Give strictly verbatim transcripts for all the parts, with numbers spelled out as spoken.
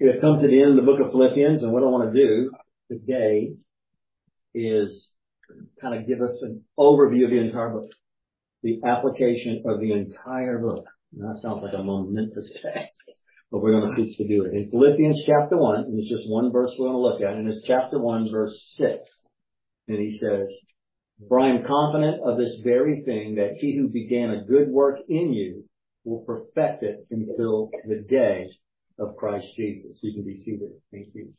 We've come to the end of the book of Philippians, and what I want to do today is kind of give us an overview of the entire book, the application of the entire book. Now, that sounds like a momentous task, but we're going to seek to do it. In Philippians chapter one, and it's just one verse we're going to look at, and it's chapter one, verse six. And he says, "For I am confident of this very thing, that he who began a good work in you will perfect it until the day of Christ Jesus." You can be seated. Thank you.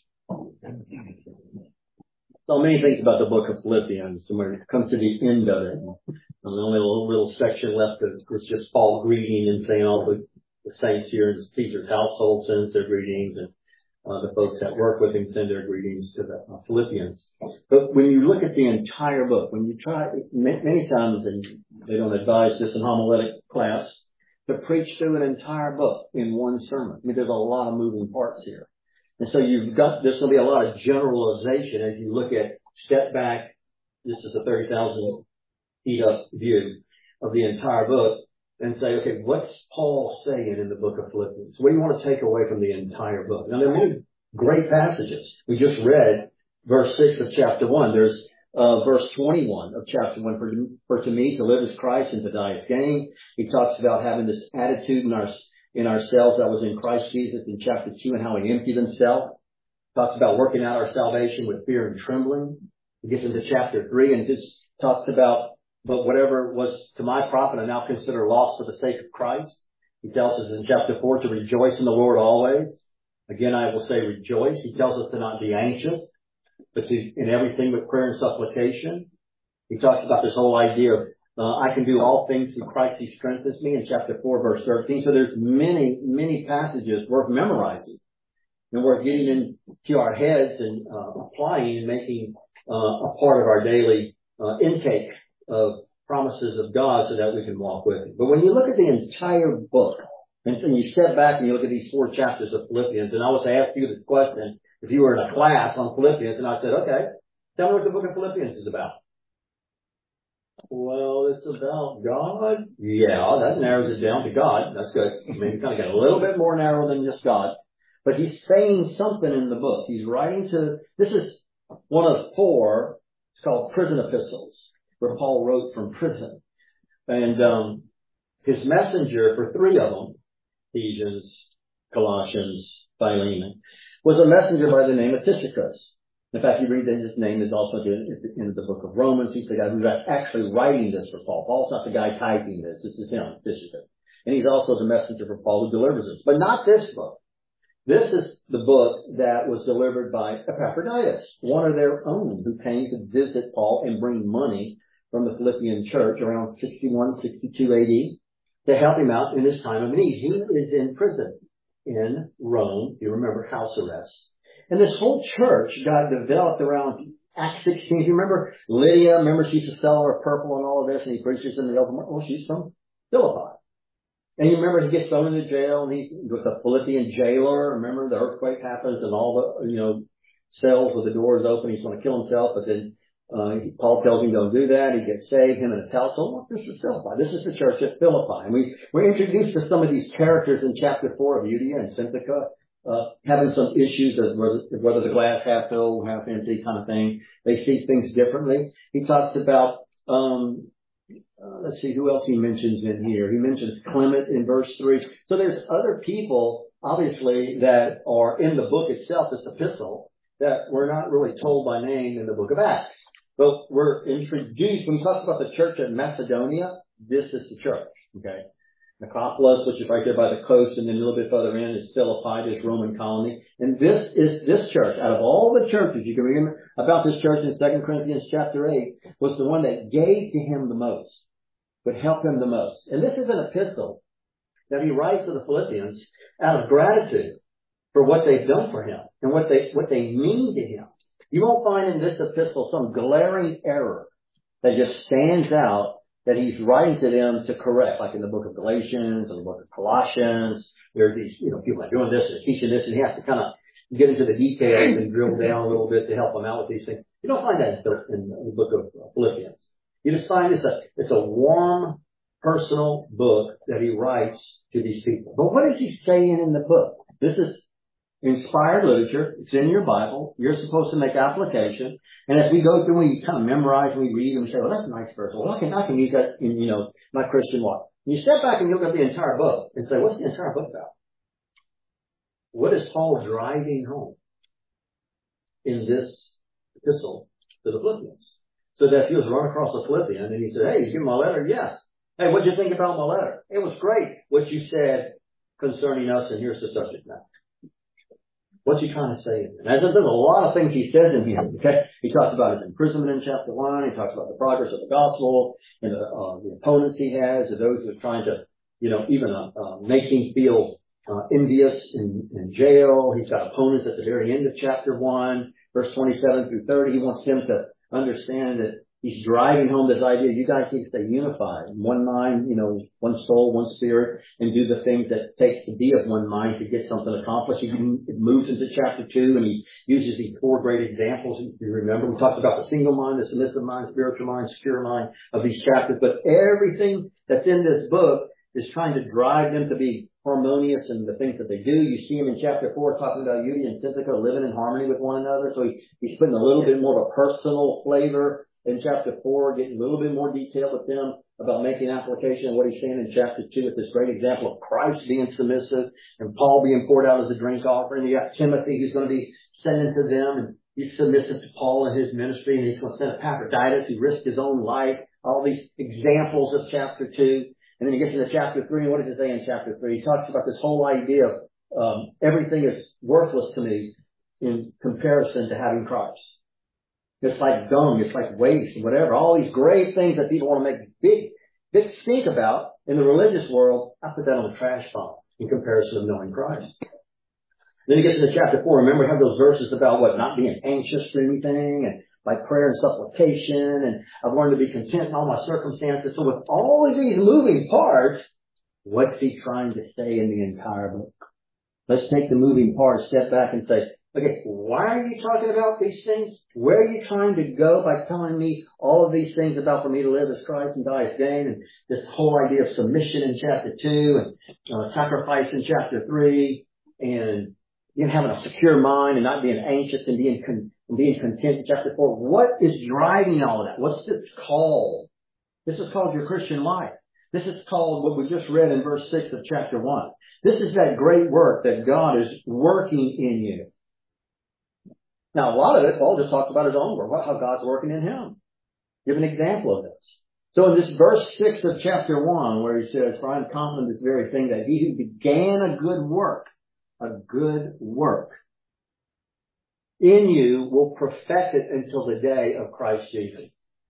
So many things about the book of Philippians, and when it comes to the end of it, the only little, little section left is just Paul greeting and saying all the, the saints here in Caesar's household sends their greetings, and uh, the folks that work with him send their greetings to the uh, Philippians. But when you look at the entire book, when you try, many times, and they don't advise this in homiletic class, to preach through an entire book in one sermon. I mean, there's a lot of moving parts here. And so you've got, there's going to be a lot of generalization as you look at, step back, this is a thirty thousand feet up view of the entire book, and say, okay, what's Paul saying in the book of Philippians? What do you want to take away from the entire book? Now, there are many great passages. We just read verse six of chapter one. There's Uh, verse twenty-one of chapter one, for, for to me to live is Christ and to die is gain. He talks about having this attitude in our, in ourselves that was in Christ Jesus in chapter two, and how he emptied himself. Talks about working out our salvation with fear and trembling. He gets into chapter three and just talks about, but whatever was to my profit I now consider loss for the sake of Christ. He tells us in chapter four to rejoice in the Lord always. Again, I will say rejoice. He tells us to not be anxious, but to, in everything with prayer and supplication. He talks about this whole idea of, uh, I can do all things through Christ who strengthens me in chapter four, verse thirteen. So there's many, many passages worth memorizing and worth getting into our heads and uh, applying and making uh, a part of our daily uh, intake of promises of God so that we can walk with Him. But when you look at the entire book, and so you step back and you look at these four chapters of Philippians, and I was to ask you this question, if you were in a class on Philippians, and I said, okay, tell me what the book of Philippians is about. Well, it's about God. Yeah, that narrows it down to God. That's good. I mean, you kind of get a little bit more narrow than just God. But he's saying something in the book. He's writing to, this is one of four, it's called prison epistles, where Paul wrote from prison. And um, his messenger for three of them, Ephesians, Colossians, Philemon, was a messenger by the name of Tychicus. In fact, you read that his name is also in, in the book of Romans. He's the guy who's actually writing this for Paul. Paul's not the guy typing this. This is him, Tychicus. And he's also the messenger for Paul who delivers this. But not this book. This is the book that was delivered by Epaphroditus, one of their own, who came to visit Paul and bring money from the Philippian church around sixty-one, sixty-two A D to help him out in his time of need. He is in prison in Rome. You remember, house arrest. And this whole church got developed around Acts sixteen. You remember Lydia? Remember she used to sell her purple and all of this, and he preaches in the open. Well, she's from Philippi. And you remember he gets thrown into jail, and he was a Philippian jailer. Remember the earthquake happens, and all the, you know, cells with the doors open. He's going to kill himself, but then uh, Paul tells him don't do that. He gets saved, him and his household. Well, this is Philippi. This is the church at Philippi. And we, we're introduced to some of these characters in chapter four of Euodia and Syntyche, uh, having some issues as whether the glass half full, half empty kind of thing. They see things differently. He talks about, um, Uh, let's see who else he mentions in here. He mentions Clement in verse three. So there's other people, obviously, that are in the book itself, this epistle, that we're not really told by name in the book of Acts. But we're introduced, when he talks about the church at Macedonia, this is the church, okay? Nicopolis, which is right there by the coast, and then a little bit further in is Philippi, this Roman colony. And this is this church. Out of all the churches, you can remember about this church in Second Corinthians chapter eight, was the one that gave to him the most, would help him the most. And this is an epistle that he writes to the Philippians out of gratitude for what they've done for him and what they what they mean to him. You won't find in this epistle some glaring error that just stands out that he's writing to them to correct, like in the book of Galatians or the book of Colossians. There's these, you know, people that are doing this and teaching this, and he has to kind of get into the details and drill down a little bit to help them out with these things. You don't find that in the book of Philippians. You just find it's a, it's a warm, personal book that he writes to these people. But what is he saying in the book? This is inspired literature. It's in your Bible. You're supposed to make application. And as we go through, we kind of memorize, we read and we say, well, that's a nice verse. Well, I can, I can use that in, you know, my Christian walk. And you step back and you look at the entire book and say, what's the entire book about? What is Paul driving home in this epistle to the Philippians? So that if he was run across a Philippian and he said, hey, you give my letter? Yes. Hey, what did you think about my letter? It was great what you said concerning us, and here's the subject matter. What's he trying to say? Now, there's a lot of things he says in here. Okay, he talks about his imprisonment in chapter one. He talks about the progress of the gospel and the, uh, the opponents he has, and those who are trying to, you know, even uh, uh, make him feel uh, envious in, in jail. He's got opponents at the very end of chapter one, verse twenty-seven through thirty. He wants them to understand that he's driving home this idea. You guys need to stay unified, one mind, you know, one soul, one spirit, and do the things that it takes to be of one mind to get something accomplished. He moves into chapter two, and he uses these four great examples. If you remember, we talked about the single mind, the submissive mind, spiritual mind, secure mind of these chapters. But everything that's in this book is trying to drive them to be harmonious in the things that they do. You see him in chapter four talking about Euodia and Syntyche living in harmony with one another. So he, he's putting a little bit more of a personal flavor in chapter four, getting a little bit more detail with them about making application of what he's saying in chapter two with this great example of Christ being submissive and Paul being poured out as a drink offering. You got Timothy who's going to be sending to them, and he's submissive to Paul and his ministry, and he's going to send Epaphroditus who risked his own life. All these examples of chapter two. And then he gets into chapter three, and what does it say in chapter three? He talks about this whole idea of um, everything is worthless to me in comparison to having Christ. It's like dung, it's like waste, whatever. All these great things that people want to make big, big stink about in the religious world, I put that on the trash pile in comparison of knowing Christ. Then he gets into chapter four. Remember, we have those verses about what? Not being anxious for anything, and like prayer and supplication, and I've learned to be content in all my circumstances. So with all of these moving parts, what's he trying to say in the entire book? Let's take the moving parts, step back and say, okay, why are you talking about these things? Where are you trying to go by telling me all of these things about for me to live as Christ and die as gain, and this whole idea of submission in chapter two, and uh, sacrifice in chapter three, and you know, having a secure mind and not being anxious and being con- and being content in chapter four. What is driving all of that? What's this called? This is called your Christian life. This is called what we just read in verse six of chapter one. This is that great work that God is working in you. Now, a lot of it, Paul just talks about his own work, how God's working in him. Give an example of this. So in this verse six of chapter one, where he says, for I am confident of this very thing, that he who began a good work, a good work in you will perfect it until the day of Christ Jesus.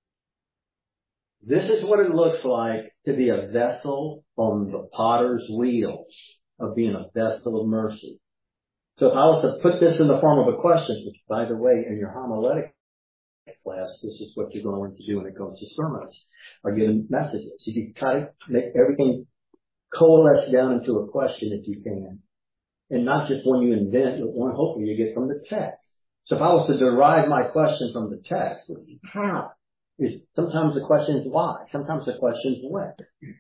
This is what it looks like to be a vessel on the potter's wheels, of being a vessel of mercy. So if I was to put this in the form of a question, which, by the way, in your homiletic class, this is what you're going to do when it comes to sermons or giving messages. You can try to make everything coalesce down into a question if you can. And not just one you invent, but one hopefully you get from the text. So if I was to derive my question from the text, how? Is sometimes the question is why. Sometimes the question is when.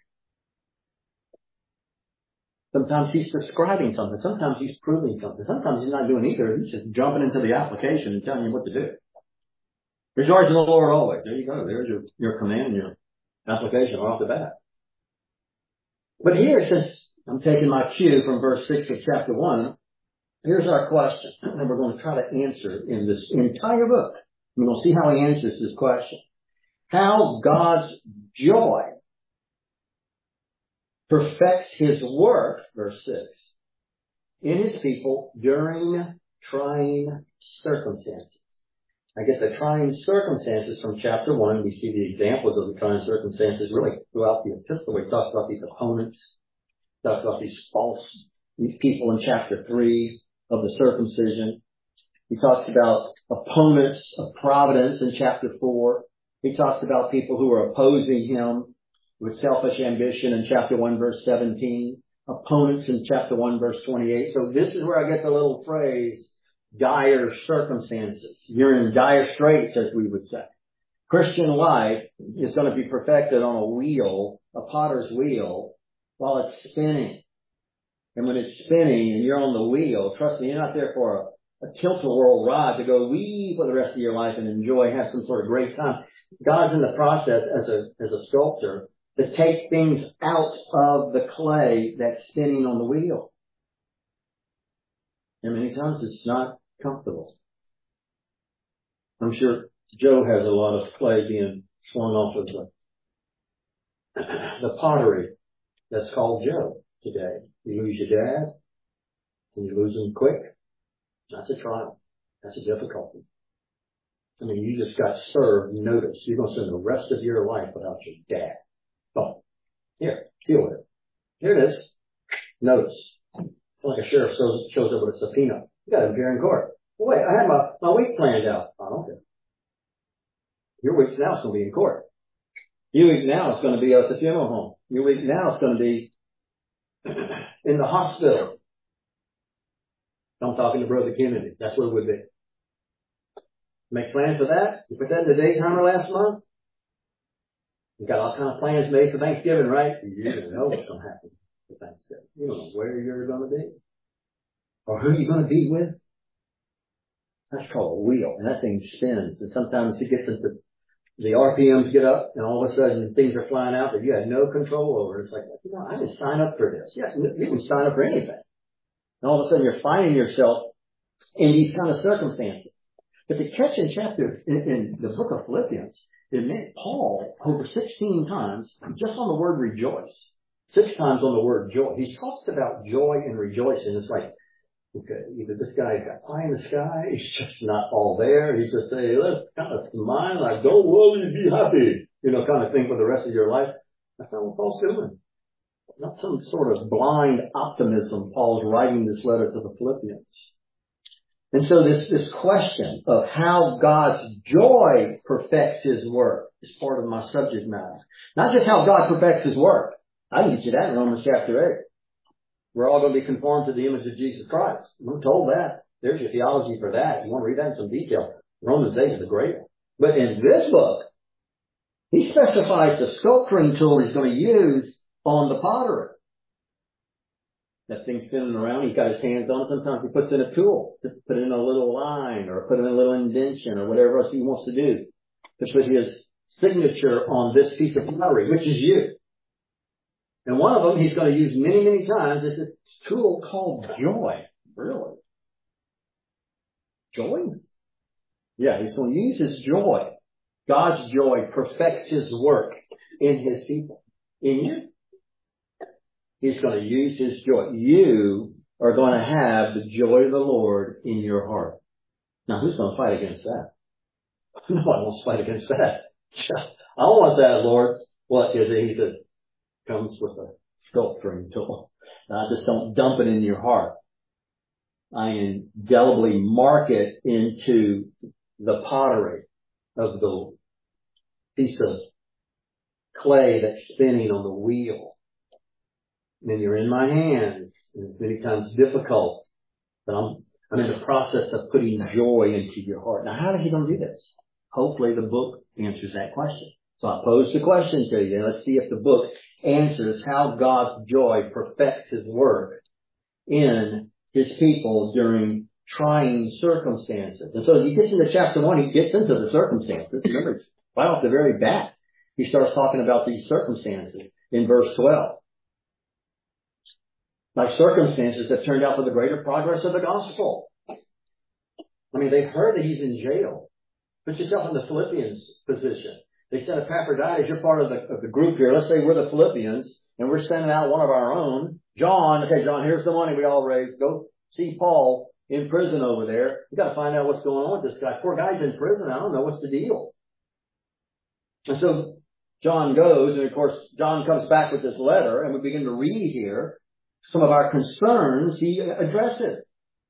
Sometimes he's describing something. Sometimes he's proving something. Sometimes he's not doing either. He's just jumping into the application and telling you what to do. Rejoice in the Lord always. There you go. There's your, your command and your application right off the bat. But here, since I'm taking my cue from verse six of chapter one, here's our question. And we're going to try to answer in this entire book. We're going to see how he answers this question. How God's joy perfects his work, verse six, in his people during trying circumstances. I guess the trying circumstances from chapter one, we see the examples of the trying circumstances really throughout the epistle. He talks about these opponents, talks about these false people in chapter three of the circumcision. He talks about opponents of providence in chapter four. He talks about people who are opposing him with selfish ambition in chapter one, verse seventeen. Opponents in chapter one, verse twenty-eight. So this is where I get the little phrase, dire circumstances. You're in dire straits, as we would say. Christian life is going to be perfected on a wheel, a potter's wheel, while it's spinning. And when it's spinning and you're on the wheel, trust me, you're not there for a, a tilt-a-whirl ride to go wee for the rest of your life and enjoy, have some sort of great time. God's in the process as a, as a sculptor to take things out of the clay that's spinning on the wheel. And many times it's not comfortable. I'm sure Joe has a lot of clay being swung off of the, the pottery that's called Joe today. You lose your dad, and you lose him quick. That's a trial. That's a difficulty. I mean, you just got served notice. You're going to spend the rest of your life without your dad. Oh, here, deal with it. Here it is. Notice. It's like a sheriff shows, shows up with a subpoena. You got to appear in court. Well, wait, I had my, my week planned out. I don't care. Your week now is going to be in court. Your week now is going to be at the funeral home. Your week now is going to be in the hospital. I'm talking to Brother Kennedy. That's what it would be. Make plans for that. You put that in the day timer last month. You got all kinds of plans made for Thanksgiving, right? You don't know what's going to happen for Thanksgiving. You don't know where you're going to be or who you're going to be with. That's called a wheel, and that thing spins. And sometimes it gets into the R P Ms get up, and all of a sudden things are flying out that you had no control over. It's like, you know, I didn't sign up for this. Yeah, you didn't sign up for anything. And all of a sudden you're finding yourself in these kind of circumstances. But the catch in chapter, in, in the book of Philippians, it meant Paul over sixteen times, just on the word rejoice. Six times on the word joy. He talks about joy and rejoicing. It's like, okay, either this guy's got pie in the sky, he's just not all there. He's just saying, let's kind of smile, like, don't worry, be happy, you know, kind of thing for the rest of your life. That's not what Paul's doing. Not some sort of blind optimism. Paul's writing this letter to the Philippians. And so this, this question of how God's joy perfects His work is part of my subject matter. Not just how God perfects His work. I can get you that in Romans chapter eight. We're all going to be conformed to the image of Jesus Christ. We're told that. There's your theology for that. You want to read that in some detail. Romans eight is a great one. But in this book, he specifies the sculpturing tool he's going to use on the pottery. That thing spinning around, he's got his hands on it. Sometimes he puts in a tool to put in a little line or put in a little indentation or whatever else he wants to do to put his signature on this piece of pottery, which is you. And one of them he's going to use many, many times is a tool called joy. Really? Joy? Yeah, he's going to use his joy. God's joy perfects His work in His people. In you. He's going to use His joy. You are going to have the joy of the Lord in your heart. Now, who's going to fight against that? Nobody wants to fight against that. I want that, Lord. What is it? He says, comes with a sculpturing tool. I just don't dump it in your heart. I indelibly mark it into the pottery of the piece of clay that's spinning on the wheel. And you're in my hands. And it's many times difficult. But I'm, I'm in the process of putting joy into your heart. Now, how is He going to do this? Hopefully the book answers that question. So I pose the question to you. Let's see if the book answers how God's joy perfects His work in His people during trying circumstances. And so as he gets into chapter one, he gets into the circumstances. Remember, right off the very bat, he starts talking about these circumstances in verse twelve. Like circumstances that turned out for the greater progress of the gospel. I mean, they heard that he's in jail. Put yourself in the Philippians' position. They said, Epaphroditus, you're part of the, of the group here. Let's say we're the Philippians, and we're sending out one of our own. John, okay, John, here's the money we all raised. Go see Paul in prison over there. You got to find out what's going on with this guy. Poor guy's in prison. I don't know what's the deal. And so John goes, and of course, John comes back with this letter, and we begin to read here some of our concerns he addresses.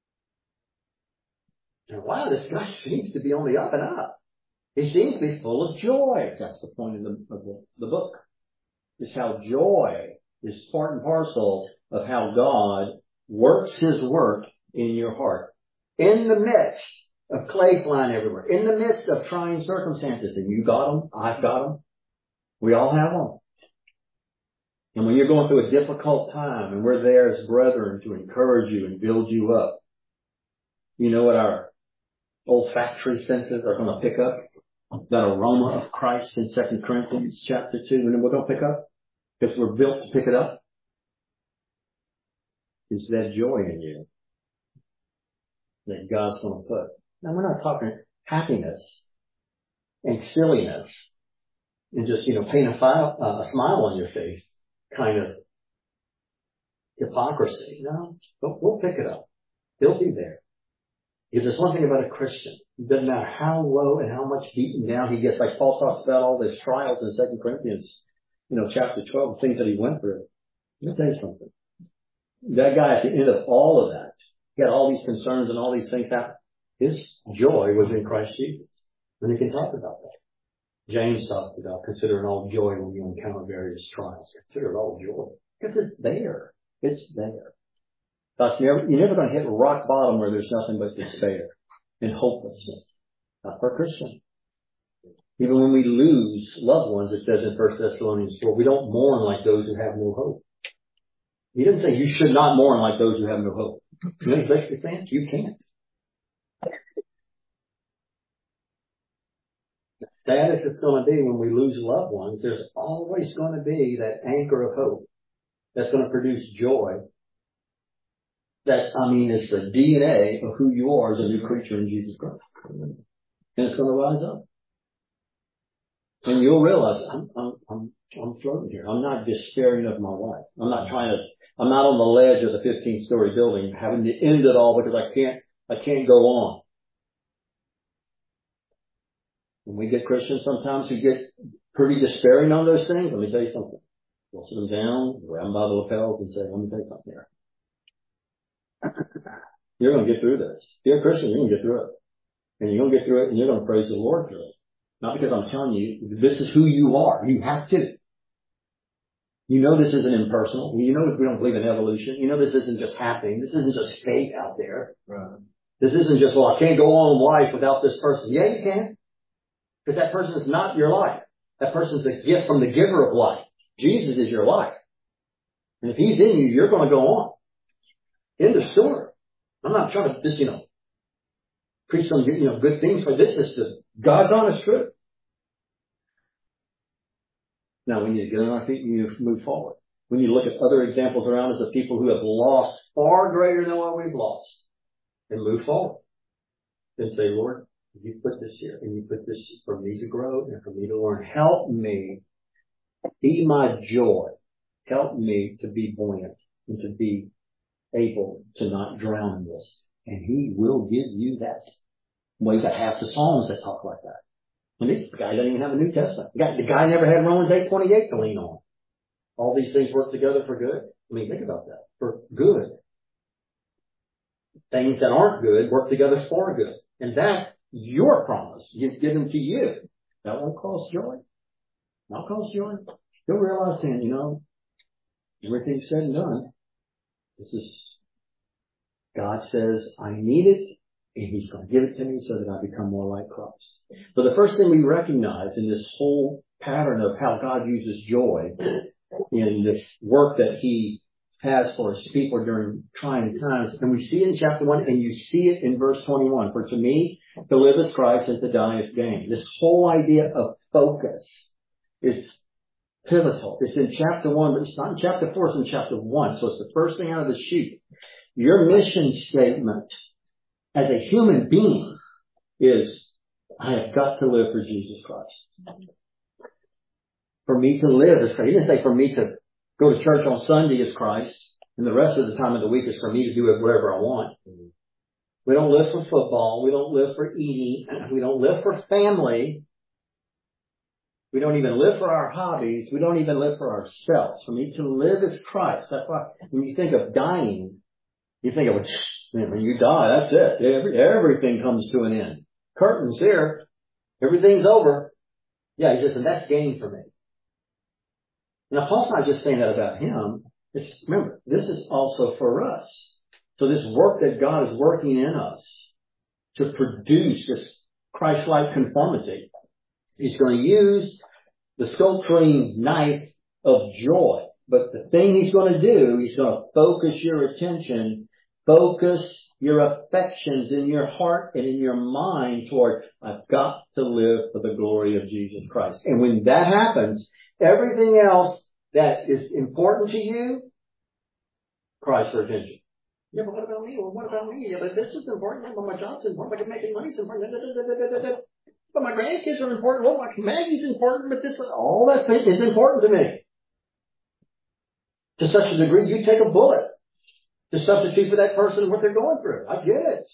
And wow, this guy seems to be on the up and up. He seems to be full of joy. That's the point of the, of the, the book. Is how joy is part and parcel of how God works His work in your heart. In the midst of clay flying everywhere. In the midst of trying circumstances. And you got them. I've got them. We all have them. And when you're going through a difficult time and we're there as brethren to encourage you and build you up, you know what our olfactory senses are going to pick up? That aroma of Christ in Second Corinthians chapter two. And then we're going to pick up, because we're built to pick it up, is that joy in you that God's going to put. Now, we're not talking happiness and silliness and just, you know, paint a, file, uh, a smile on your face kind of hypocrisy. No, we'll, we'll pick it up. He'll be there. Because there's one thing about a Christian. It doesn't matter how low and how much beaten down he gets. Like Paul talks about all these trials in Second Corinthians, you know, chapter twelve, the things that he went through. Let me tell you something. That guy at the end of all of that, he had all these concerns and all these things happen. His joy was in Christ Jesus. And he can talk about that. James talks about considering all joy when you encounter various trials. Consider it all joy. Because it's there. It's there. Thus, you're never, you're never going to hit rock bottom where there's nothing but despair and hopelessness. Not for a Christian. Even when we lose loved ones, it says in First Thessalonians four, we don't mourn like those who have no hope. He didn't say you should not mourn like those who have no hope. You know what he's basically saying? You can't. The saddest it's going to be when we lose loved ones, there's always going to be that anchor of hope that's going to produce joy. That, I mean, is the D N A of who you are as a new creature in Jesus Christ. And it's going to rise up. And you'll realize, I'm, I'm, I'm, I'm floating here. I'm not despairing of my life. I'm not trying to, I'm not on the ledge of the fifteen story building having to end it all because I can't, I can't go on. When we get Christians sometimes who get pretty despairing on those things, let me tell you something. We'll sit them down, grab them by the lapels and say, let me tell you something here. You're going to get through this. If you're a Christian, you're going to get through it. And you're going to get through it and you're going to praise the Lord through it. Not because I'm telling you, this is who you are. You have to. You know this isn't impersonal. You know we don't believe in evolution. You know this isn't just happening. This isn't just fate out there. Right. This isn't just, well, I can't go on in life without this person. Yeah, you can. Because that person is not your life. That person is a gift from the giver of life. Jesus is your life. And if he's in you, you're going to go on. End of story. I'm not trying to just, you know, preach some, you know, good things, but this is the God's honest truth. Now we need to get on our feet and we need to move forward. We need to look at other examples around us of people who have lost far greater than what we've lost and move forward. Then say, Lord, you put this here and you put this for me to grow and for me to learn. Help me be my joy. Help me to be buoyant and to be able to not drown in this. And he will give you that. Well, you got half the Psalms that talk like that. And this guy doesn't even have a New Testament. The guy, the guy never had Romans eight twenty-eight to lean on. All these things work together for good. I mean, think about that. For good. Things that aren't good work together for good. And that's your promise. He's given to you. That won't cause joy. Not cause joy. You'll realize then, you know, everything's said and done. This is, God says, I need it, and he's going to give it to me so that I become more like Christ. So the first thing we recognize in this whole pattern of how God uses joy in this work that he has for his people during trying times, and we see it in chapter one, and you see it in verse twenty-one. For to me, to live is Christ and to die is gain. This whole idea of focus is pivotal. It's in chapter one, but it's not in chapter four, it's in chapter one. So it's the first thing out of the chute. Your mission statement as a human being is, I have got to live for Jesus Christ. For me to live is Christ. He didn't say for me to go to church on Sunday is Christ, and the rest of the time of the week is for me to do whatever I want. We don't live for football. We don't live for eating. We don't live for family. We don't even live for our hobbies. We don't even live for ourselves. For me to live is Christ. That's why when you think of dying, you think of, man, when you die, that's it. Every, everything comes to an end. Curtains here. Everything's over. Yeah, he says, and that's gain for me. Now, Paul's not just saying that about him. It's, remember, this is also for us. So this work that God is working in us to produce this Christ-like conformity, he's going to use the sculpturing knife of joy. But the thing he's going to do, he's going to focus your attention, focus your affections in your heart and in your mind toward, I've got to live for the glory of Jesus Christ. And when that happens, everything else that is important to you cries for attention. Yeah, but what about me? Well, what about me? Yeah, but this is important. Yeah, but my job's important. But making money's important. But my grandkids are important. Well, my Maggie's important. But this, all that is important to me. To such a degree, you take a bullet to substitute for that person what they're going through. I get it.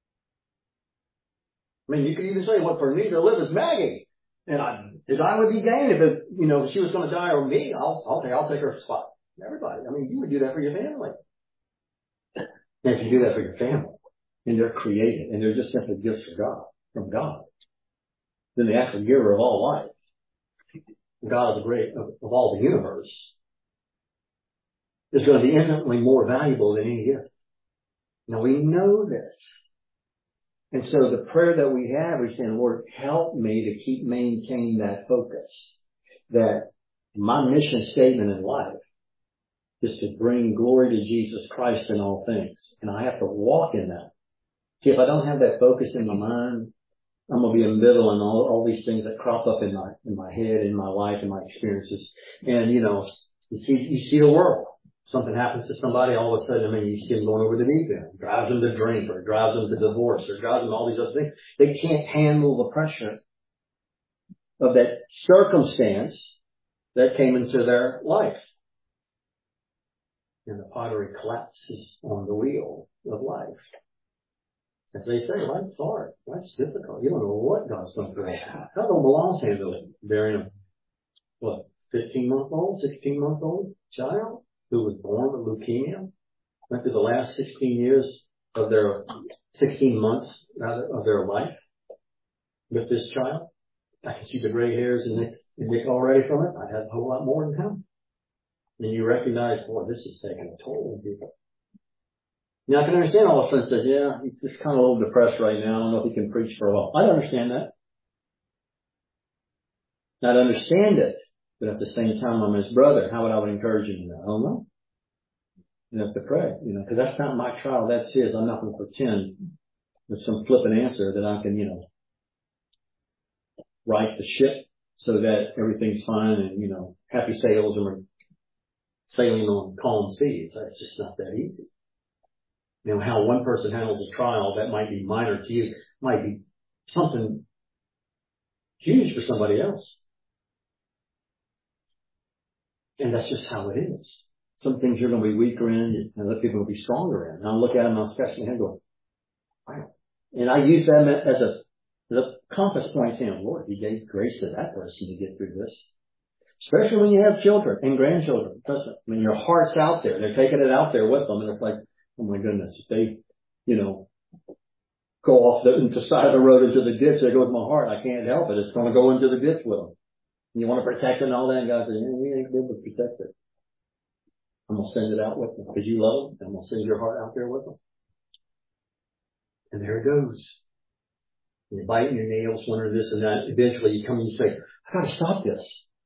I mean, you could even say, well, for me to live is Maggie. And I, to die would be gain if it, you know, if she was going to die or me, I'll, I'll take, I'll take her spot. Everybody. I mean, you would do that for your family. And if you do that for your family, and they're created, and they're just simply gifts from God, from God, then the actual giver of all life, God of the great, of, of all the universe, is going to be infinitely more valuable than any gift. Now we know this. And so the prayer that we have is saying, Lord, help me to keep maintaining that focus. That my mission statement in life is to bring glory to Jesus Christ in all things. And I have to walk in that. See, if I don't have that focus in my mind, I'm going to be in the middle and all, all these things that crop up in my, in my head, in my life, in my experiences. And, you know, you see, you see the world. Something happens to somebody, all of a sudden, I mean, you see them going over the deep end. Drives them to drink, or drives them to divorce, or drives them to all these other things. They can't handle the pressure of that circumstance that came into their life. And the pottery collapses on the wheel of life. As they say, life's hard. Life's difficult. You don't know what God's going to do. How do belongs handle it? Bearing a, what, fifteen-month-old, sixteen-month-old child who was born with leukemia, went through the last sixteen years of their, sixteen months rather, of their life with this child. I can see the gray hairs in Nick, in Nick already from it. I had a whole lot more than him. And you recognize, boy, this is taking a toll on people. Now I can understand all of a sudden says, yeah, he's just kind of a little depressed right now. I don't know if he can preach for a while. I understand that. I'd understand it. But at the same time, I'm his brother. How would I would encourage him? I don't know. You have to pray, you know, because that's not my trial. That's his. I'm not going to pretend with some flippant answer that I can, you know, right the ship so that everything's fine and, you know, happy sails and we're sailing on calm seas. That's just not that easy. You know, how one person handles a trial that might be minor to you might be something huge for somebody else. And that's just how it is. Some things you're going to be weaker in and other people will be stronger in. And I'll look at them and I'll scratch my head going, wow. And I use them as a, as a compass point saying, Lord, you gave grace to that person to get through this. Especially when you have children and grandchildren. Trust me. I mean, your heart's out there. They're taking it out there with them. And it's like, oh my goodness, if they, you know, go off the, the side of the road into the ditch, there goes my heart. I can't help it. It's going to go into the ditch with them. And you want to protect it and all that. And God says, yeah, we ain't able to protect it. I'm going to send it out with them because you love them. I'm going to send your heart out there with them. And there it goes. You're biting your nails, wondering this and that. Eventually you come and you say, I got to stop this.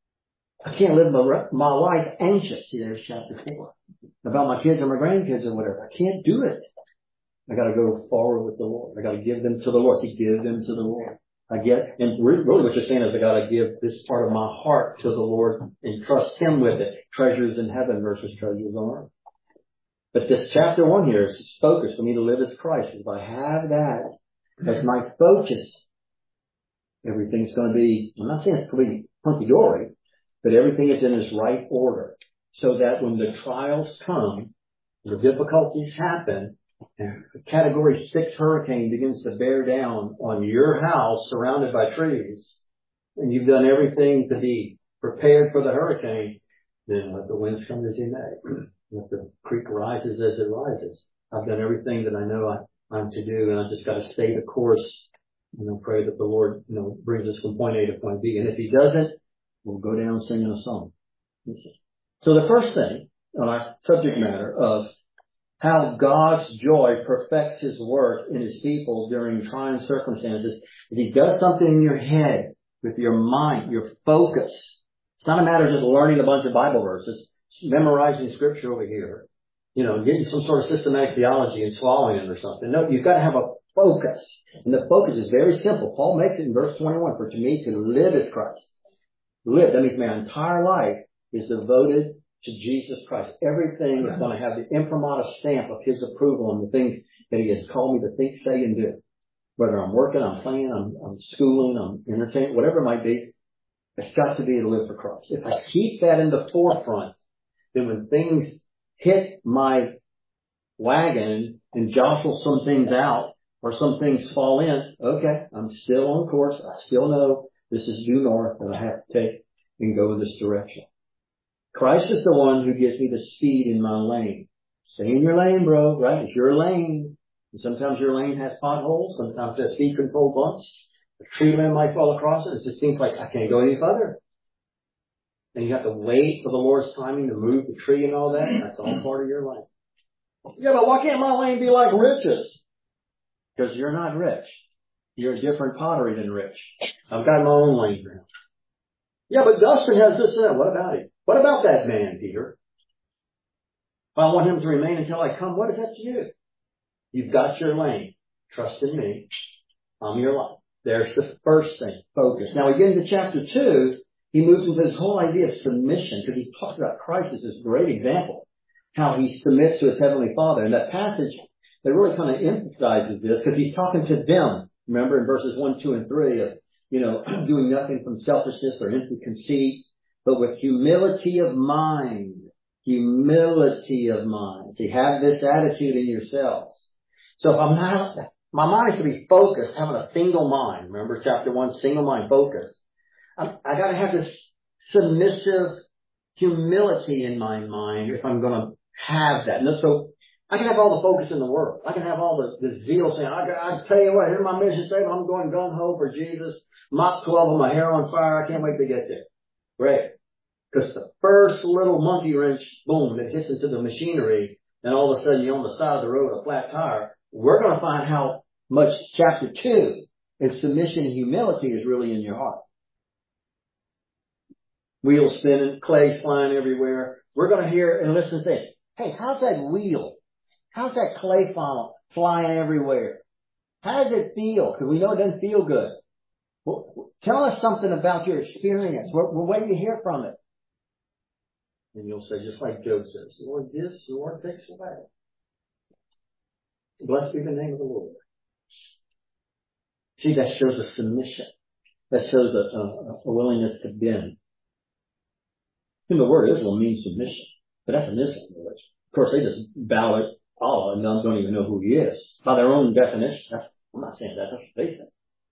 I can't live my, my life anxious. See, there's chapter four. About my kids and my grandkids or whatever. I can't do it. I got to go forward with the Lord. I got to give them to the Lord. See, give them to the Lord. I get, and really what you're saying is I got to give this part of my heart to the Lord and trust Him with it. Treasures in heaven versus treasures on earth. But this chapter one here is focused for me to live as Christ. If I have that as my focus, everything's going to be, I'm not saying it's going to be hunky-dory, but everything is in its right order. So that when the trials come, the difficulties happen, and a category six hurricane begins to bear down on your house surrounded by trees, and you've done everything to be prepared for the hurricane, then let the winds come as you may. Let the creek rises as it rises. I've done everything that I know I, I'm to do, and I just got to stay the course, and I'll pray that the Lord, you know, brings us from point A to point B. And if He doesn't, we'll go down singing a song. So the first thing on our subject matter of how God's joy perfects His work in His people during trying circumstances is He does something in your head, with your mind, your focus. It's not a matter of just learning a bunch of Bible verses, memorizing scripture over here, you know, getting some sort of systematic theology and swallowing it or something. No, you've got to have a focus. And the focus is very simple. Paul makes it in verse twenty-one. For to me to live is Christ. Live, that means my entire life is devoted to Jesus Christ. Everything is going to have the imprimatur stamp of his approval on the things that he has called me to think, say, and do. Whether I'm working, I'm playing, I'm, I'm schooling, I'm entertaining, whatever it might be, it's got to be to live for Christ. If I keep that in the forefront, then when things hit my wagon and jostle some things out or some things fall in, okay, I'm still on course. I still know this is due north and I have to take and go this direction. Christ is the one who gives me the speed in my lane. Stay in your lane, bro, right? It's your lane. And sometimes your lane has potholes. Sometimes it has speed control bumps. A tree limb might fall across it. It just seems like I can't go any further. And you have to wait for the Lord's timing to move the tree and all that. That's all part of your lane. Yeah, but why can't my lane be like Rich's? Because you're not rich. You're a different pottery than Rich. I've got my own lane now. Yeah, but Dustin has this and that. What about him? What about that man, Peter? If I want him to remain until I come, what is that to you? You've got your lane. Trust in me. I'm your life. There's the first thing. Focus. Now we get into chapter two. He moves into this whole idea of submission because he talks about Christ as this great example. How he submits to his heavenly Father. And that passage that really kind of emphasizes this because he's talking to them. Remember in verses one, two, and three of, you know, doing nothing from selfishness or empty conceit, but with humility of mind. Humility of mind. See, have this attitude in yourselves. So if I'm not, my mind is to be focused, having a single mind. Remember chapter one, single mind, focus. I, I got to have this submissive humility in my mind if I'm going to have that. And so I can have all the focus in the world. I can have all the, the zeal saying, I, I tell you what, here's my mission statement. I'm going gung-ho for Jesus. Mach twelve with my hair on fire. I can't wait to get there. Great. Because the first little monkey wrench, boom, that hits into the machinery, and all of a sudden you're on the side of the road, a flat tire. We're going to find how much chapter two is submission and humility is really in your heart. Wheels spinning, clay flying everywhere. We're going to hear and listen to things. Hey, how's that wheel? How's that clay funnel flying everywhere? How does it feel? Because we know it doesn't feel good. Well, tell us something about your experience. We're, we're waiting to hear from it. And you'll say, just like Job says, the Lord gives, the Lord takes away. Blessed be the name of the Lord. See, that shows a submission. That shows a, a, a willingness to bend. And the word Israel means submission. But that's an Islam religion. Of course, they just bow at Allah and don't even know who he is. By their own definition. That's, I'm not saying that. That's what they say.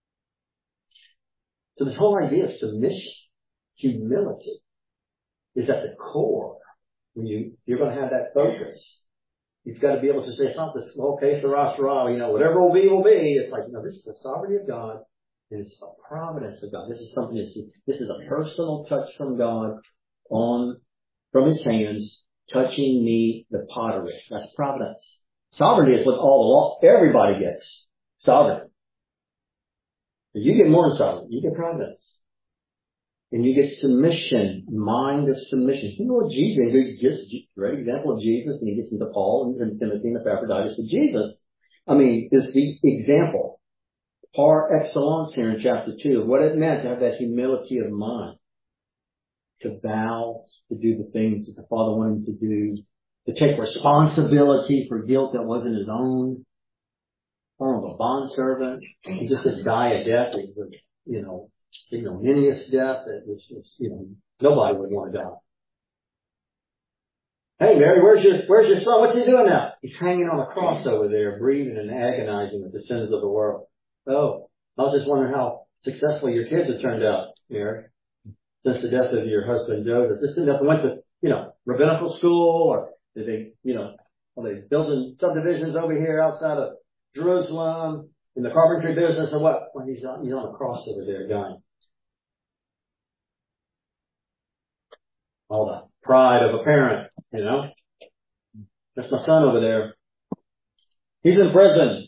So this whole idea of submission, humility, is at the core. When you, you're going to have that focus. You've got to be able to say, it's not this whole case of Rosh Hashanah, you know, whatever will be, will be. It's like, no, this is the sovereignty of God, and it's the providence of God. This is something that's, this is a personal touch from God on, from his hands, touching me, the pottery. That's providence. Sovereignty is what all the law, everybody gets. Sovereignty. You get more than sovereignty. You get providence. And you get submission, mind of submission. You know what Jesus, he gets a great example of Jesus, and he gets into Paul and Timothy and Epaphroditus. But Jesus, I mean, is the example par excellence here in chapter two of what it meant to have that humility of mind. To bow, to do the things that the Father wanted him to do, to take responsibility for guilt that wasn't his own, form of a bondservant, and just to die a death, you know, ignominious death that was, was, you know, nobody would want to die. Hey, Mary, where's your, where's your son? What's he doing now? He's hanging on a cross over there, breathing and agonizing with the sins of the world. Oh, I was just wondering how successful your kids have turned out, Mary. Since the death of your husband Joseph, just enough went to, you know, rabbinical school, or did they, you know, are they building subdivisions over here outside of Jerusalem in the carpentry business, or what? Well, he's on, he's on a cross over there dying. All the pride of a parent, you know. That's my son over there. He's in prison.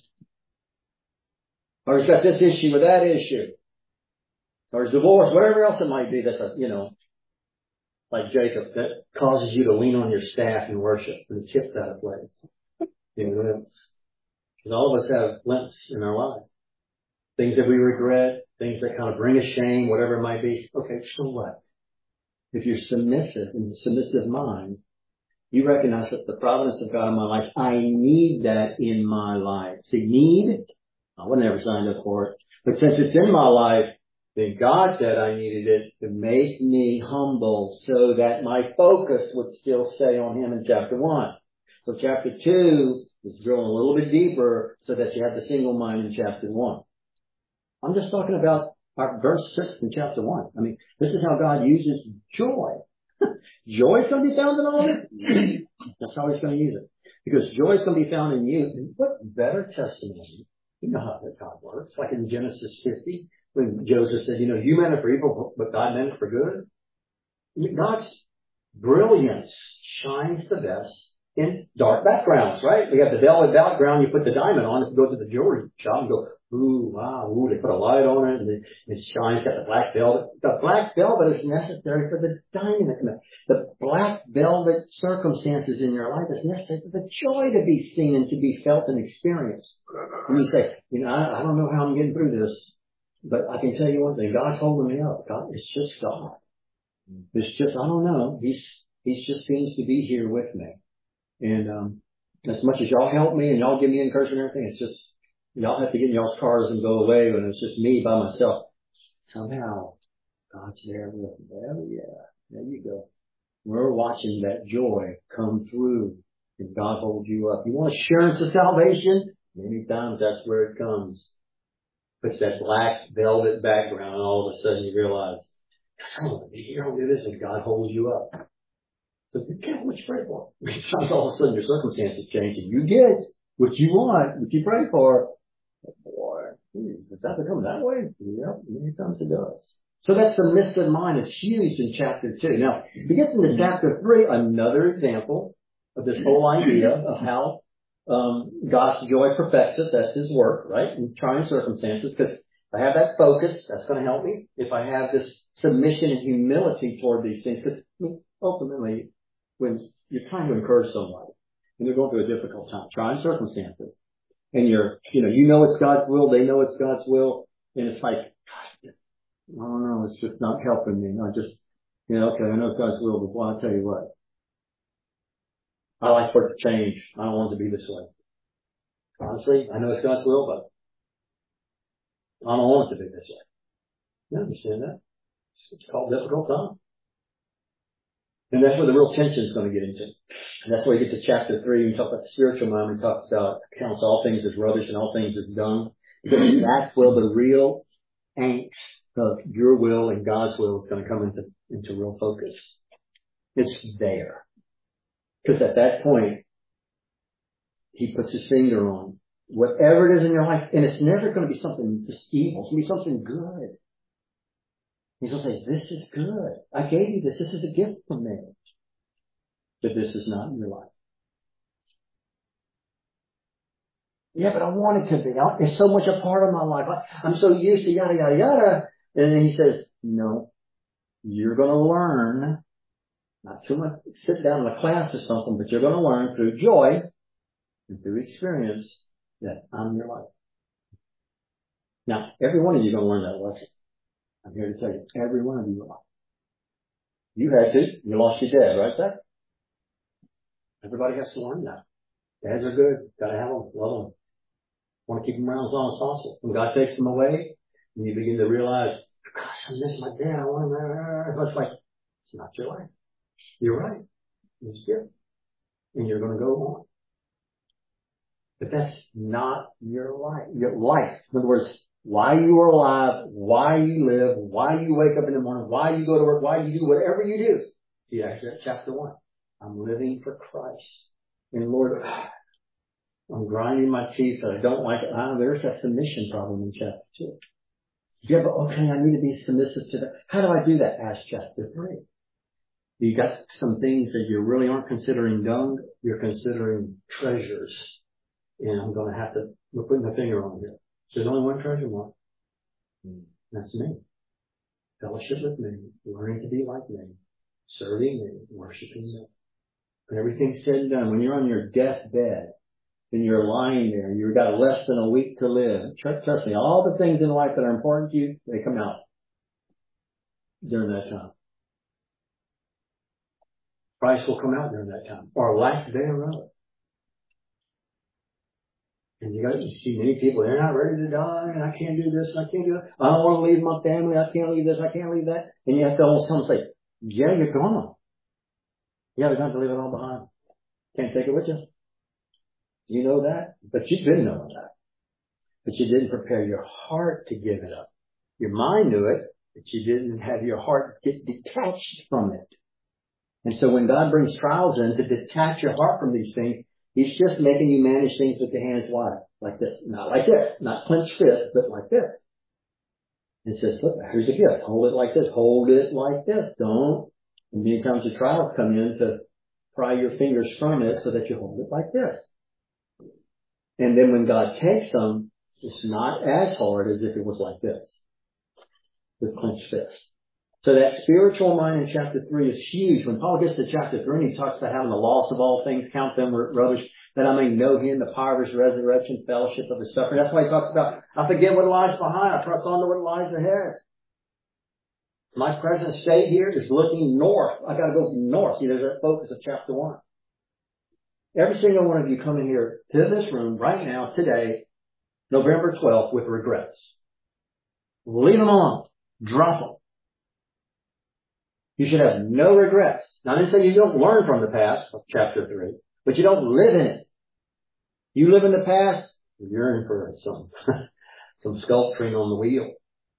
Or he's got this issue or that issue. Or his divorce, whatever else it might be. That's a, you know. like Jacob, that causes you to lean on your staff and worship and the chips out of place. You know, because all of us have limps in our life. Things that we regret, things that kind of bring us shame, whatever it might be. Okay, so what? If you're submissive in the submissive mind, you recognize that the providence of God in my life, I need that in my life. See, need, I wasn't ever signed up for it. But since it's in my life, then God said I needed it to make me humble so that my focus would still stay on Him in chapter one. So chapter two is drilling a little bit deeper so that you have the single mind in chapter one. I'm just talking about our verse six in chapter one. I mean, this is how God uses joy. Joy is going to be found in all of it. That's how He's going to use it. Because joy is going to be found in you. And what better testimony? You know how that God works. Like in Genesis fifty, when Joseph said, you know, you meant it for evil, but God meant it for good. God's brilliance shines the best in dark backgrounds, right? We got the velvet background, you put the diamond on, if you go to the jewelry shop and go, ooh, wow, ooh, they put a light on it and it, it shines, got the black velvet. The black velvet is necessary for the diamond. The black velvet circumstances in your life is necessary for the joy to be seen and to be felt and experienced. When you say, you know, I, I don't know how I'm getting through this, but I can tell you one thing, God's holding me up. God, it's just God. It's just, I don't know. He's, He just seems to be here with me. And, um, as much as y'all help me and y'all give me encouragement and everything, it's just, y'all have to get in y'all's cars and go away when it's just me by myself. Somehow, God's there with me. Oh yeah. There you go. We're watching that joy come through and God holds you up. You want assurance of salvation? Many times that's where it comes. Puts that black velvet background and all of a sudden you realize, I don't want to be here, I don't do this, and God holds you up. So be careful what you pray for. Sometimes all of a sudden your circumstances change and you get what you want, what you pray for. Boy, does that come that way? Yep, many times it does. So that submissive mind is huge in chapter two. Now, if we get into chapter three, another example of this whole idea of how um, God's joy perfects us. That's His work, right? In trying circumstances, because if I have that focus, that's going to help me. If I have this submission and humility toward these things, because I mean, ultimately, when you're trying to encourage somebody and they're going through a difficult time, trying circumstances, and you're, you know, you know it's God's will, they know it's God's will, and it's like, gosh, I don't know, it's just not helping me. I just, you know, okay, I know it's God's will, but well, I'll tell you what, I like for it to change. I don't want it to be this way. Honestly, I know it's God's will, but I don't want it to be this way. You understand that? It's called difficult time. And that's where the real tension is going to get into. And that's where you get to chapter three, and talk about the spiritual mind, and talks about, counts all things as rubbish and all things as dung. Because that's where the real angst of your will and God's will is going to come into, into real focus. It's there. Because at that point, He puts His finger on whatever it is in your life, and it's never going to be something just evil. It's going to be something good. He's going to say, this is good. I gave you this. This is a gift from me. But this is not in your life. Yeah, but I want it to be. It's so much a part of my life. I'm so used to yada, yada, yada. And then He says, no, you're going to learn, not too much, sit down in a class or something, but you're going to learn through joy and through experience that I'm your life. Now, every one of you is going to learn that lesson. I'm here to tell you, every one of you will. You had to. You lost your dad, right, Zach? Everybody has to learn that. Dads are good. Gotta have them. Love them. Want to keep them around as long as possible. When God takes them away, and you begin to realize, gosh, I miss my dad. I want him. It's like, it's not your life. You're right. It's good. And you're going to go on. But that's not your life. Your life. In other words, why you are alive, why you live, why you wake up in the morning, why you go to work, why you do whatever you do. See, actually, that's chapter one. I'm living for Christ. And Lord, I'm grinding my teeth. I don't like it. Ah, there's that submission problem in chapter two. Yeah, but okay, I need to be submissive to that. How do I do that? Ask chapter three. You got some things that you really aren't considering dung. You're considering treasures. And I'm going to have to, we're putting the finger on here. There's only one treasure mark. That's me. Fellowship with me. Learning to be like me. serving and worshiping Him. When everything's said and done, when you're on your deathbed, and you're lying there, and you've got less than a week to live, trust me, all the things in life that are important to you, they come out during that time. Christ will come out during that time, or lack thereof. And you got to see many people, they're not ready to die, and I can't do this, and I can't do that. I don't want to leave my family, I can't leave this, I can't leave that. And you have to almost tell them, say, yeah, you're gone. Yeah, they're going to leave it all behind. Can't take it with you. You know that, but you didn't know that. But you didn't prepare your heart to give it up. Your mind knew it, but you didn't have your heart get detached from it. And so when God brings trials in to detach your heart from these things, He's just making you manage things with your hands wide, like this. Not like this, not clenched fist, but like this. And says, look, here's a gift. Hold it like this. Hold it like this. Don't. And many times the trials come in to pry your fingers from it so that you hold it like this. And then when God takes them, it's not as hard as if it was like this, with clenched fists. So that spiritual mind in chapter three is huge. When Paul gets to chapter three and he talks about having the loss of all things, count them rubbish, that I may know Him, the power of His resurrection, fellowship of His suffering. That's why he talks about, I forget what lies behind, I press on to what lies ahead. My present state here is looking north. I got to go north. See, there's that focus of chapter one. Every single one of you come in here to this room right now, today, November twelfth, with regrets. Leave them alone. Drop them. You should have no regrets. Now, I didn't say you don't learn from the past, chapter three, but you don't live in it. You live in the past, you're in for some, some sculpturing on the wheel.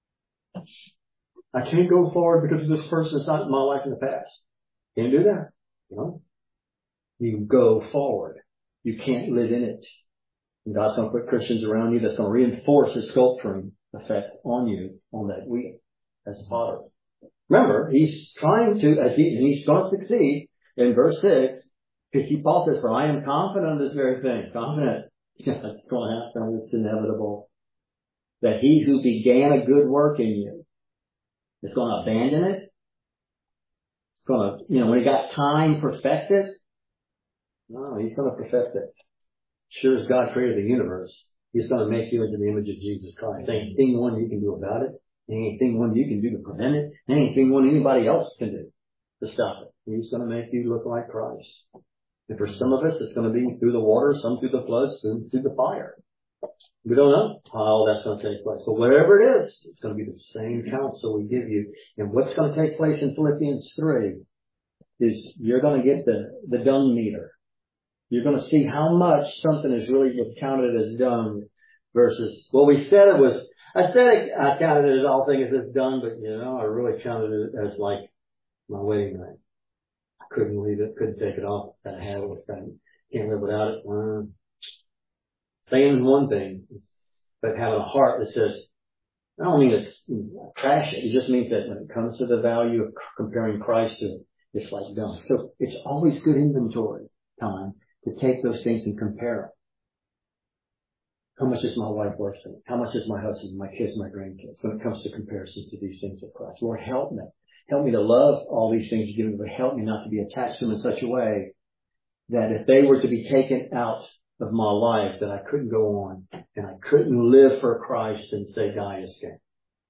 I can't go forward because this person is not in my life in the past. Can't do that. You know? You go forward. You can't live in it. And God's going to put Christians around you that's going to reinforce His sculpturing effect on you on that wheel as a potter. Remember, He's trying to, as he, and He's going to succeed in verse six, because Paul says, for I am confident of this very thing. Confident. Yeah, it's going to happen. It's inevitable. That He who began a good work in you is going to abandon it. It's going to, you know, when He got time, perfect it. No, He's going to perfect it. Sure as God created the universe, He's going to make you into the image of Jesus Christ. Ain't anything one you can do about it. Anything one you can do to prevent it. Anything one anybody else can do to stop it. He's going to make you look like Christ. And for some of us, it's going to be through the water, some through the flood, some through the fire. We don't know how that's going to take place. But whatever it is, it's going to be the same counsel we give you. And what's going to take place in Philippians three is you're going to get the, the dung meter. You're going to see how much something is really counted as dung versus, well, we said it was, I said it, I counted it as all things as dung, but you know, I really counted it as like my wedding ring. I couldn't leave it, couldn't take it off. I had it, I can't live without it. Um, saying one thing, but having a heart that says, I don't mean it's trash it. It just means that when it comes to the value of comparing Christ to it, it's like dung. So it's always good inventory time to take those things and compare them. How much is my wife worth to me? How much is my husband, my kids, my grandkids when it comes to comparisons to these things of Christ? Lord, help me. Help me to love all these things you give me, but help me not to be attached to them in such a way that if they were to be taken out of my life, that I couldn't go on and I couldn't live for Christ and say, die is gain.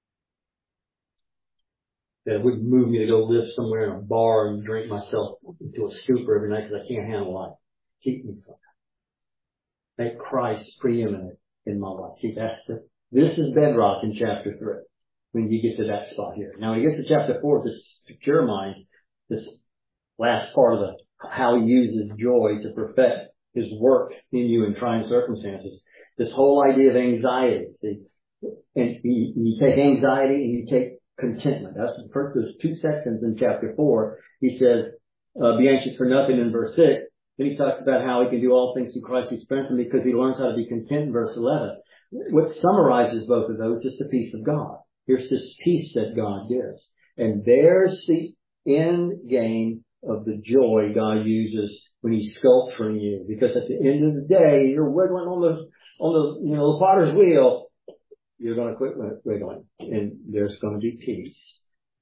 That it wouldn't move me to go live somewhere in a bar and drink myself into a stupor every night because I can't handle life. Keep me from that. Make Christ preeminent in my life. See, that's the, this is bedrock in chapter three. When you get to that spot here. Now, when you get to chapter four, this secure mind, this last part of the, how He uses joy to perfect His work in you in trying circumstances. This whole idea of anxiety. See, and you, you take anxiety and you take contentment. That's the first, there's two sections in chapter four. He says, uh, be anxious for nothing in verse six. Then he talks about how he can do all things through Christ who strengthens him because he learns how to be content in verse eleven. What summarizes both of those is the peace of God. Here's this peace that God gives. And there's the end game of the joy God uses when He's sculpturing you. Because at the end of the day, you're wiggling on the, on the, you know, the potter's wheel. You're going to quit wiggling. And there's going to be peace.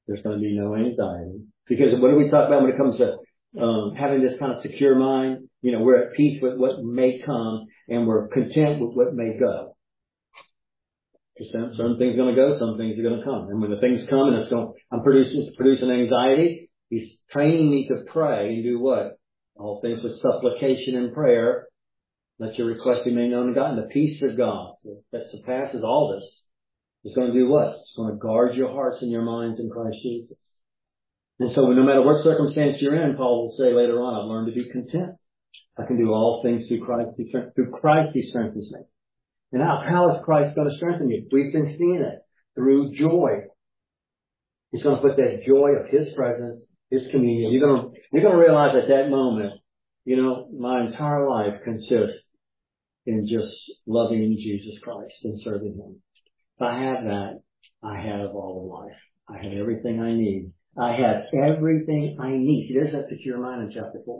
There's going to be no anxiety. Because what do we talk about when it comes to um, having this kind of secure mind? You know, we're at peace with what may come and we're content with what may go. Some, some things are going to go, some things are going to come. And when the things come and it's going, I'm producing, producing anxiety, he's training me to pray and do what? All things with supplication and prayer. Let your request be made known to God. And the peace of God that surpasses all this is going to do what? It's going to guard your hearts and your minds in Christ Jesus. And so no matter what circumstance you're in, Paul will say later on, I've learned to be content. I can do all things through Christ, through Christ he strengthens me. And how, how is Christ going to strengthen you? We've been seeing it through joy. He's going to put that joy of his presence, his communion. You're going to, you're going to realize at that moment, you know, my entire life consists in just loving Jesus Christ and serving him. If I have that, I have all of life. I have everything I need. I have everything I need. See, there's that secure mind in chapter four.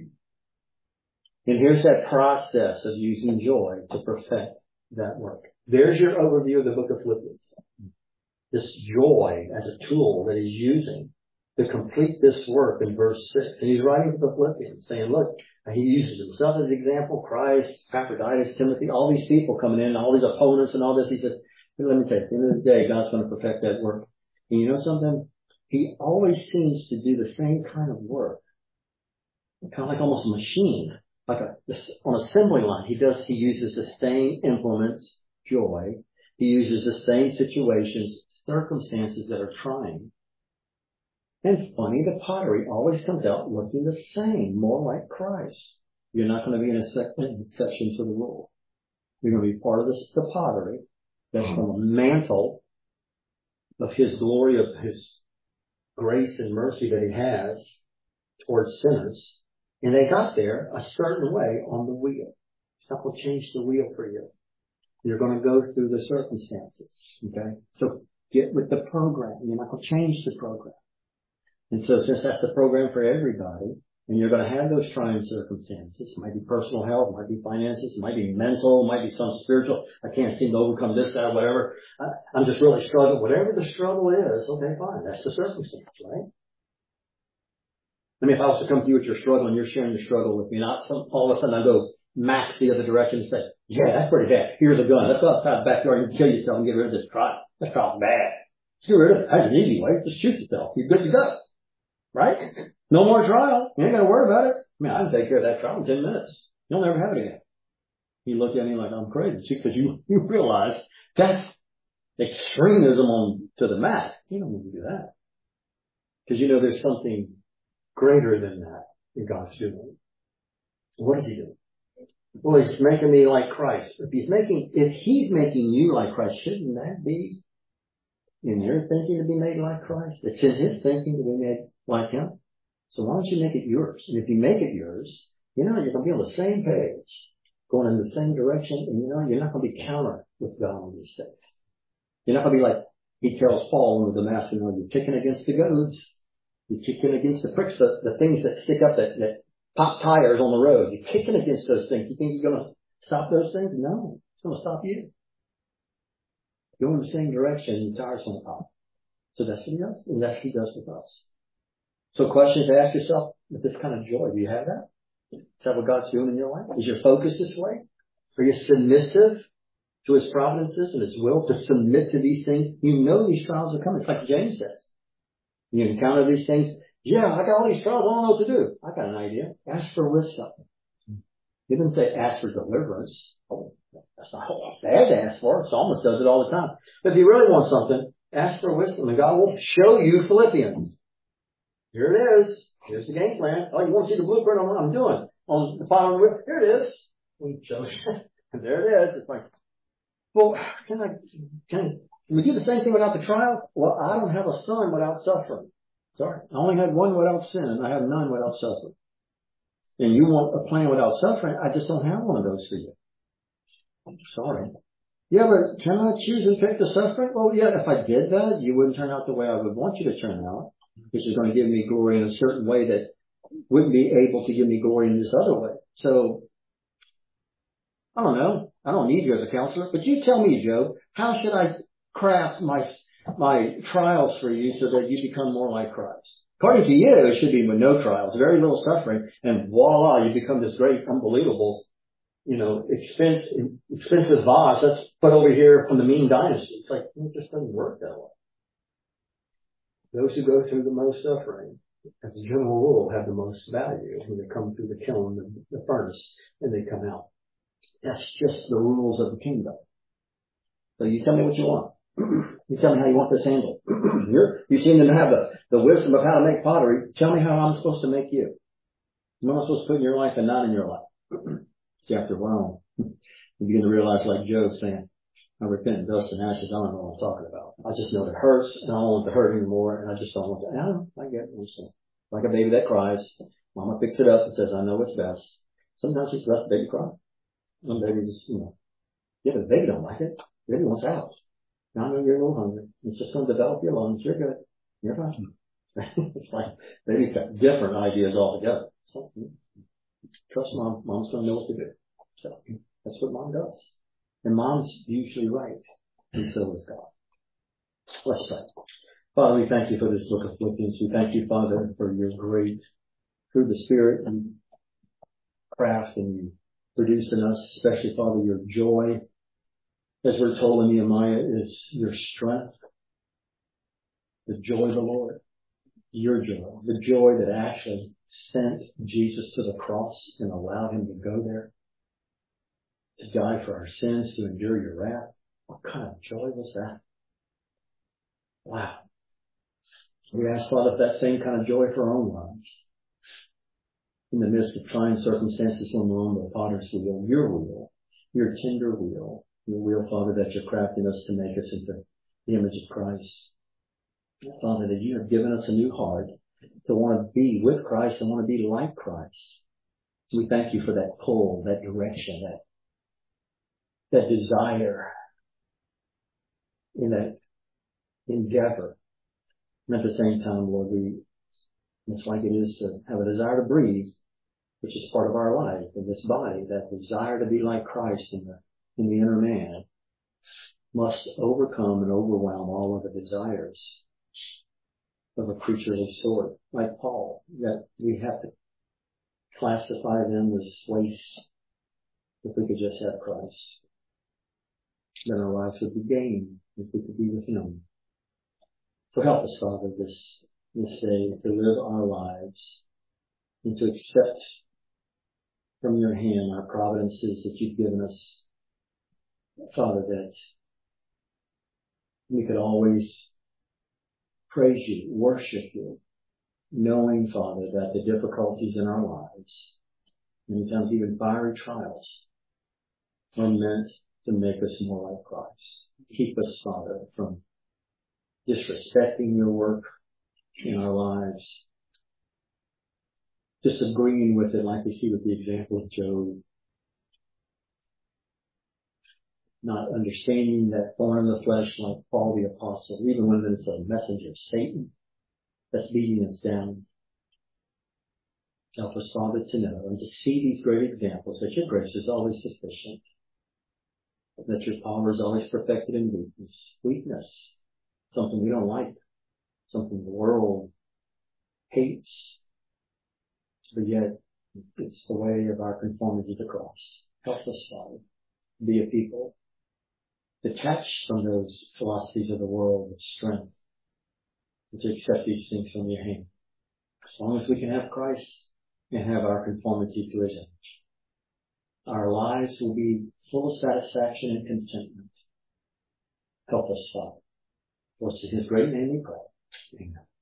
And here's that process of using joy to perfect that work. There's your overview of the book of Philippians. This joy as a tool that he's using to complete this work in verse six. And he's writing to the Philippians saying, look, he uses himself as an example, Christ, Epaphroditus, Timothy, all these people coming in, all these opponents and all this. He said, let me tell you, at the end of the day, God's going to perfect that work. And you know something? He always seems to do the same kind of work. Kind of like almost a machine. Like a, on assembly line, he does, he uses the same implements, joy. He uses the same situations, circumstances that are trying. And funny, the pottery always comes out looking the same, more like Christ. You're not going to be an exception to the rule. You're going to be part of this, the pottery that's from a mantle of his glory, of his grace and mercy that he has towards sinners. And they got there a certain way on the wheel. It's not going to change the wheel for you. You're going to go through the circumstances. Okay? So get with the program. You're not going to change the program. And so since that's the program for everybody, and you're going to have those trying circumstances, it might be personal health, it might be finances, it might be mental, it might be some spiritual, I can't seem to overcome this, that, whatever. I, I'm just really struggling. Whatever the struggle is, okay, fine. That's the circumstance, right? I mean, if I was to come to you with your struggle and you're sharing your struggle with me, and I, some, all of a sudden I go max the other direction and say, yeah, that's pretty bad. Here's a gun. Let's go outside the backyard and kill yourself and get rid of this trial. This trial's bad. Let's get rid of it. That's an easy way. Just shoot yourself. You're good to go. Right? No more trial. You ain't got to worry about it. I mean, I can take care of that trial in ten minutes. You'll never have it again. You look at me like I'm crazy because you, you realize that's extremism on to the max. You don't need to do that. Because you know there's something greater than that in God's doing. What does he do? Well, he's making me like Christ. If he's making, if he's making you like Christ, shouldn't that be in your thinking to be made like Christ? It's in his thinking to be made like him. So why don't you make it yours? And if you make it yours, you know, you're going to be on the same page, going in the same direction, and you know, you're not going to be counter with God on these things. You're not going to be like he tells Paul in the Damascus, you know, you're kicking against the goads. You're kicking against the pricks, the, the things that stick up, that, that pop tires on the road. You're kicking against those things. You think you're going to stop those things? No. It's going to stop you. Go in the same direction, the tires going to pop. So that's what he does, and that's what he does with us. So questions to ask yourself, with this kind of joy, do you have that? Is that what God's doing in your life? Is your focus this way? Are you submissive to his providences and his will to submit to these things? You know these trials are coming. It's like James says. You encounter these things. Yeah, I got all these trials. I don't know what to do. I got an idea. Ask for wisdom. He didn't say ask for deliverance. Oh, that's not bad to ask for. Psalmist does it all the time. But if you really want something, ask for wisdom, and God will show you Philippians. Here it is. Here's the game plan. Oh, you want to see the blueprint on what I'm doing on the following week? Here it is. And there it is. It's like, well, can I, can I, can we do the same thing without the trial? Well, I don't have a son without suffering. Sorry. I only had one without sin, and I have none without suffering. And you want a plan without suffering? I just don't have one of those for you. I'm sorry. Yeah, but can I choose and pick the suffering? Well, yeah, if I did that, you wouldn't turn out the way I would want you to turn out. Because you're going to give me glory in a certain way that wouldn't be able to give me glory in this other way. So, I don't know. I don't need you as a counselor. But you tell me, Joe, how should I craft my my trials for you so that you become more like Christ. According to you, it should be with no trials, very little suffering, and voila, you become this great, unbelievable, you know, expense, expensive vase that's put over here from the Ming Dynasty. It's like, it just doesn't work that way. Those who go through the most suffering, as a general rule, have the most value when they come through the kiln, the, the furnace, and they come out. That's just the rules of the kingdom. So you tell me what you want. You tell me how you want this handled. You're, you seem to have the, the wisdom of how to make pottery. Tell me how I'm supposed to make you. What am I supposed to put in your life and not in your life? See, after a while, you begin to realize, like Job saying, I repent in dust and ashes. I don't know what I'm talking about. I just know it hurts, and I don't want it to hurt anymore, and I just don't want to. I don't know. I get it. Like a baby that cries. Mama picks it up and says, I know what's best. Sometimes she just lets the baby cry. Some baby just, you know, yeah, but the baby don't like it. The baby wants out. Now I know you're a little hungry. It's just going to develop your lungs. You're good. You're fine. It's like baby's got different ideas altogether. So, trust mom. Mom's going to know what to do. So that's what mom does. And mom's usually right. And so is God. Let's pray. Father, we thank you for this book of Philippians. We thank you, Father, for your great, through the Spirit and craft and you produce in us, especially, Father, your joy. As we're told in Nehemiah, is your strength. The joy of the Lord. Your joy. The joy that actually sent Jesus to the cross and allowed him to go there. To die for our sins, to endure your wrath. What kind of joy was that? Wow. We ask, Father, for that same kind of joy for our own lives. In the midst of trying circumstances when we're on the potter's wheel, your wheel, your tender wheel, your wheel, Father, that you're crafting us to make us into the image of Christ. Father, that you have given us a new heart to want to be with Christ and want to be like Christ. We thank you for that pull, that direction, that that desire in that endeavor. And at the same time, Lord, we, it's like it is to have a desire to breathe, which is part of our life in this body, that desire to be like Christ in the, in the inner man must overcome and overwhelm all of the desires of a creaturely sort, like Paul, that we have to classify them as waste if we could just have Christ. Then our lives would be gained if we could be with him. So help us, Father, this, this day to live our lives and to accept from your hand our providences that you've given us. Father, that we could always praise you, worship you, knowing, Father, that the difficulties in our lives, many times even fiery trials, are meant to make us more like Christ. Keep us, Father, from disrespecting your work in our lives, disagreeing with it like we see with the example of Job, not understanding that thorn in the flesh like Paul the Apostle, even when it's a messenger of Satan that's beating us down. Help us, Father, to know and to see these great examples that your grace is always sufficient, that your power is always perfected in weakness. Weakness, something we don't like, something the world hates, but yet it's the way of our conformity to the cross. Help us, Father, be a people detached from those philosophies of the world with strength, and to accept these things from your hand. As long as we can have Christ and have our conformity to his image, our lives will be full of satisfaction and contentment. Help us, Father. For it's in his great name we pray. Amen.